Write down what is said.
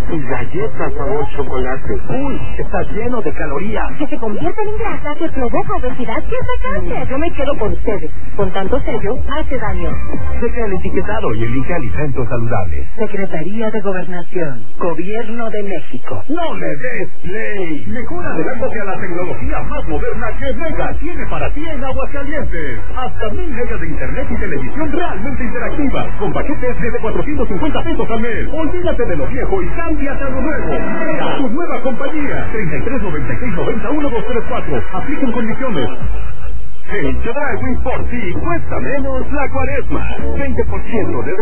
Y galletas sabor chocolate. Uy, está lleno de calorías. Que se convierten en grasa, que provoca obesidad, que hace cáncer. Yo me quedo con ustedes. Con tanto sello, hace daño. Checa el etiquetado y elige alimentos saludables. Secretaría de Gobernación. Gobierno de México. ¡No le des play! Mejor adelántate a la tecnología más moderna que Mega tiene para ti en Aguascalientes. Hasta 1000 megas de internet y televisión realmente interactiva. Con paquetes desde 450 pesos al mes. Olvídate de lo viejo y cámbiate a lo nuevo. Mega, tu nueva compañía. 33 96 90 1234. Aplican condiciones. En Chedraui por ti cuesta menos la cuaresma. 20% de